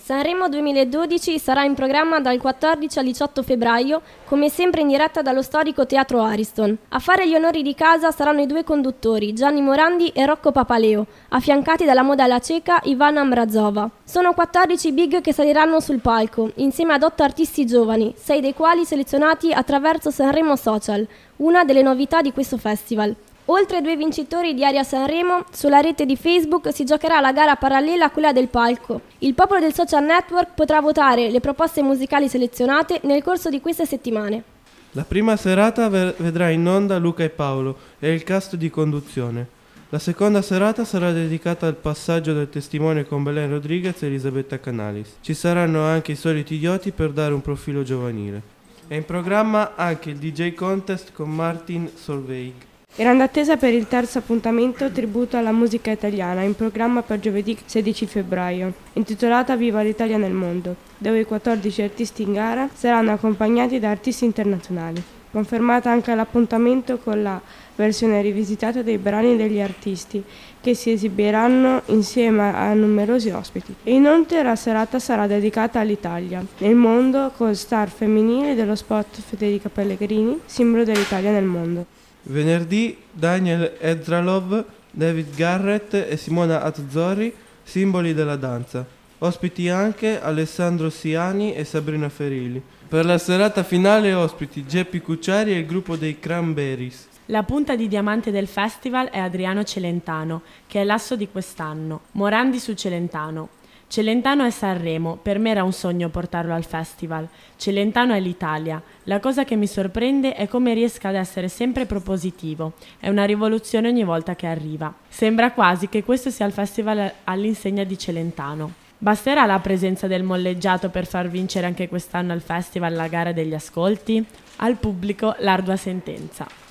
Sanremo 2012 sarà in programma dal 14 al 18 febbraio, come sempre in diretta dallo storico Teatro Ariston. A fare gli onori di casa saranno i due conduttori, Gianni Morandi e Rocco Papaleo, affiancati dalla modella ceca Ivana Mrazova. Sono 14 big che saliranno sul palco, insieme ad 8 artisti giovani, 6 dei quali selezionati attraverso Sanremo Social, una delle novità di questo festival. Oltre ai 2 vincitori di Aria Sanremo, sulla rete di Facebook si giocherà la gara parallela a quella del palco. Il popolo del social network potrà votare le proposte musicali selezionate nel corso di queste settimane. La prima serata vedrà in onda Luca e Paolo e il cast di conduzione. La seconda serata sarà dedicata al passaggio del testimone con Belen Rodriguez e Elisabetta Canalis. Ci saranno anche i soliti idioti per dare un profilo giovanile. È in programma anche il DJ Contest con Martin Solveig. Grande attesa per il terzo appuntamento Tributo alla musica italiana, in programma per giovedì 16 febbraio, intitolata Viva l'Italia nel mondo, dove i 14 artisti in gara saranno accompagnati da artisti internazionali. Confermata anche l'appuntamento con la versione rivisitata dei brani degli artisti, che si esibiranno insieme a numerosi ospiti. E inoltre la serata sarà dedicata all'Italia nel mondo, con star femminili dello sport Federica Pellegrini, simbolo dell'Italia nel mondo. Venerdì Daniel Ezralov, David Garrett e Simona Azzori, simboli della danza. Ospiti anche Alessandro Siani e Sabrina Ferilli. Per la serata finale ospiti Geppi Cucciari e il gruppo dei Cranberries. La punta di diamante del festival è Adriano Celentano, che è l'asso di quest'anno. Morandi su Celentano. Celentano è Sanremo, per me era un sogno portarlo al festival. Celentano è l'Italia. La cosa che mi sorprende è come riesca ad essere sempre propositivo. È una rivoluzione ogni volta che arriva. Sembra quasi che questo sia il festival all'insegna di Celentano. Basterà la presenza del molleggiato per far vincere anche quest'anno al festival la gara degli ascolti? Al pubblico l'ardua sentenza.